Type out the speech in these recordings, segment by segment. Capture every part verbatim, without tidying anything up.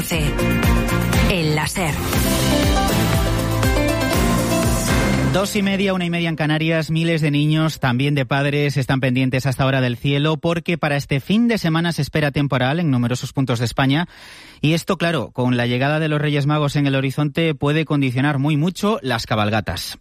catorce. El láser. Dos y media, una y media en Canarias, miles de niños, también de padres, están pendientes hasta ahora del cielo porque para este fin de semana se espera temporal en numerosos puntos de España y esto, claro, con la llegada de los Reyes Magos en el horizonte puede condicionar muy mucho las cabalgatas.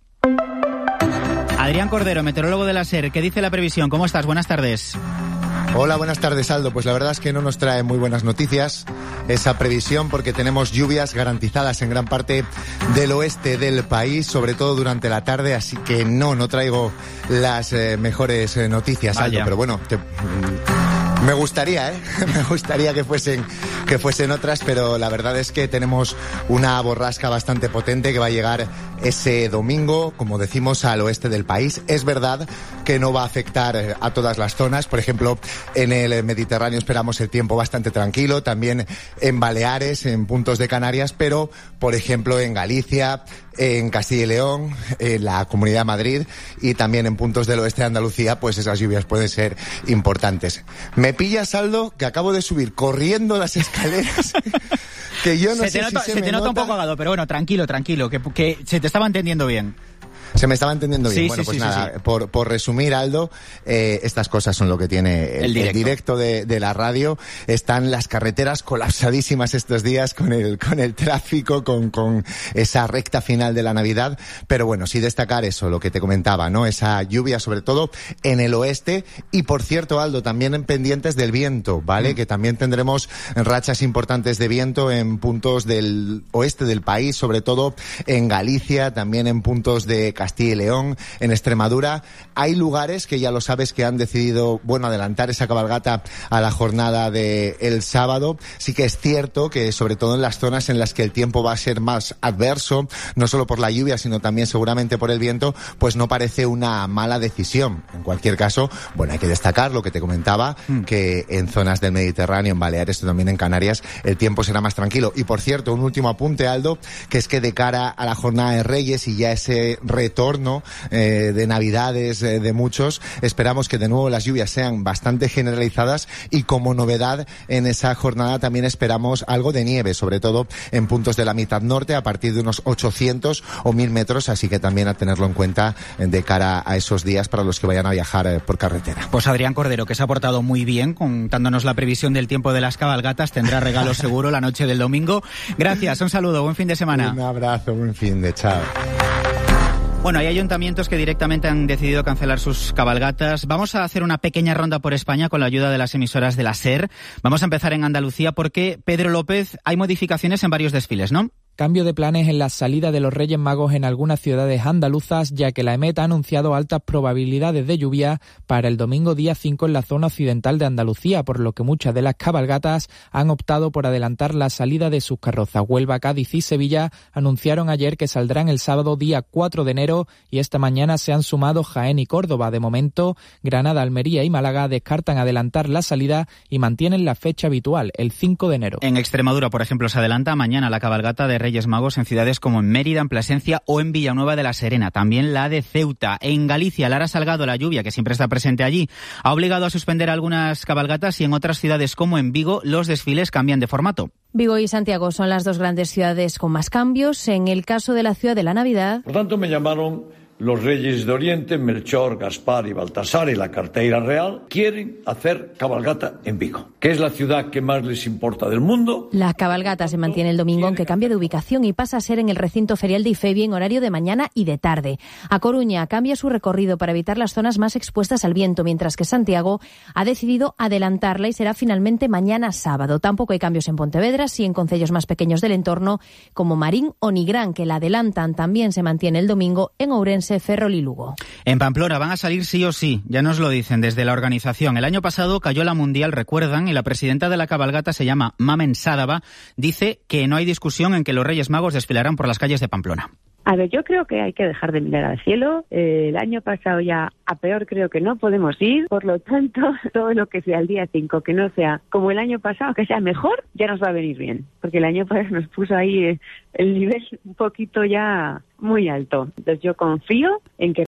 Adrián Cordero, meteorólogo de la SER, ¿qué dice la previsión? ¿Cómo estás? Buenas tardes. Hola, buenas tardes, Aldo. Pues la verdad es que no nos trae muy buenas noticias esa previsión porque tenemos lluvias garantizadas en gran parte del oeste del país, sobre todo durante la tarde, así que no, no traigo las eh, mejores eh, noticias, Aldo, pero bueno, te, me gustaría, ¿eh? Me gustaría que fuesen, que fuesen otras, pero la verdad es que tenemos una borrasca bastante potente que va a llegar ese domingo, como decimos, al oeste del país. Es verdad que no va a afectar a todas las zonas, por ejemplo, en el Mediterráneo esperamos el tiempo bastante tranquilo, también en Baleares, en puntos de Canarias, pero, por ejemplo, en Galicia, en Castilla y León, en la Comunidad de Madrid y también en puntos del oeste de Andalucía, pues esas lluvias pueden ser importantes. Me pilla, Aldo, que acabo de subir corriendo las escaleras. Que yo no se sé te nota, si se, se me te nota nota un poco ahogado, pero bueno, tranquilo, tranquilo, que, que se te estaba entendiendo bien. Se me estaba entendiendo bien. Sí, bueno, sí, pues sí, nada, sí, sí. Por, por resumir, Aldo, eh, estas cosas son lo que tiene el, el directo, el directo de, de la radio. Están las carreteras colapsadísimas estos días con el, con el tráfico, con, con esa recta final de la Navidad. Pero bueno, sí destacar eso, lo que te comentaba, ¿no? Esa lluvia, sobre todo en el oeste. Y por cierto, Aldo, también en pendientes del viento, ¿vale? Mm. Que también tendremos rachas importantes de viento en puntos del oeste del país, sobre todo en Galicia, también en puntos de Castilla y León, en Extremadura. Hay lugares que ya lo sabes que han decidido, bueno, adelantar esa cabalgata a la jornada de el sábado. Sí que es cierto que sobre todo en las zonas en las que el tiempo va a ser más adverso, no solo por la lluvia, sino también seguramente por el viento, pues no parece una mala decisión. En cualquier caso, bueno, hay que destacar lo que te comentaba, mm. que en zonas del Mediterráneo, en Baleares y también en Canarias, el tiempo será más tranquilo. Y por cierto, un último apunte, Aldo, que es que de cara a la jornada de Reyes y ya ese retorno eh, de Navidades eh, de muchos, esperamos que de nuevo las lluvias sean bastante generalizadas y como novedad en esa jornada también esperamos algo de nieve, sobre todo en puntos de la mitad norte a partir de unos ochocientos o mil metros, así que también a tenerlo en cuenta de cara a esos días para los que vayan a viajar eh, por carretera. Pues Adrián Cordero, que se ha portado muy bien contándonos la previsión del tiempo de las cabalgatas, tendrá regalo seguro la noche del domingo. Gracias, un saludo, buen fin de semana. Un abrazo, buen fin de chao. Bueno, hay ayuntamientos que directamente han decidido cancelar sus cabalgatas. Vamos a hacer una pequeña ronda por España con la ayuda de las emisoras de la SER. Vamos a empezar en Andalucía porque, Pedro López, hay modificaciones en varios desfiles, ¿no? Cambio de planes en la salida de los Reyes Magos en algunas ciudades andaluzas, ya que la EMET ha anunciado altas probabilidades de lluvia para el domingo día cinco en la zona occidental de Andalucía, por lo que muchas de las cabalgatas han optado por adelantar la salida de sus carrozas. Huelva, Cádiz y Sevilla anunciaron ayer que saldrán el sábado día cuatro de enero y esta mañana se han sumado Jaén y Córdoba. De momento, Granada, Almería y Málaga descartan adelantar la salida y mantienen la fecha habitual, el cinco de enero. En Extremadura, por ejemplo, se adelanta mañana la cabalgata de Reyes Magos en ciudades como en Mérida, en Plasencia o en Villanueva de la Serena. También la de Ceuta. En Galicia, Lara Salgado, la lluvia, que siempre está presente allí, ha obligado a suspender algunas cabalgatas y en otras ciudades como en Vigo los desfiles cambian de formato. Vigo y Santiago son las dos grandes ciudades con más cambios. En el caso de la ciudad de la Navidad... Por tanto, me llamaron los reyes de Oriente, Melchor, Gaspar y Baltasar y la cartera real, quieren hacer cabalgata en Vigo, que es la ciudad que más les importa del mundo. La cabalgata se mantiene el domingo, aunque cambia de ubicación y pasa a ser en el recinto ferial de Ifevi en horario de mañana y de tarde. A Coruña cambia su recorrido para evitar las zonas más expuestas al viento, mientras que Santiago ha decidido adelantarla y será finalmente mañana sábado. Tampoco hay cambios en Pontevedra, sí en concellos más pequeños del entorno, como Marín o Nigrán, que la adelantan. También se mantiene el domingo en Ourense, Ferrol y Lugo. En Pamplona van a salir sí o sí, ya nos lo dicen desde la organización. El año pasado cayó la Mundial, recuerdan, y la presidenta de la cabalgata se llama Mamen Sádava, dice que no hay discusión en que los Reyes Magos desfilarán por las calles de Pamplona. A ver, yo creo que hay que dejar de mirar al cielo. Eh, el año pasado ya a peor creo que no podemos ir. Por lo tanto, todo lo que sea el día cinco, que no sea como el año pasado, que sea mejor, ya nos va a venir bien. Porque el año pasado nos puso ahí eh, el nivel un poquito ya muy alto. Entonces yo confío en que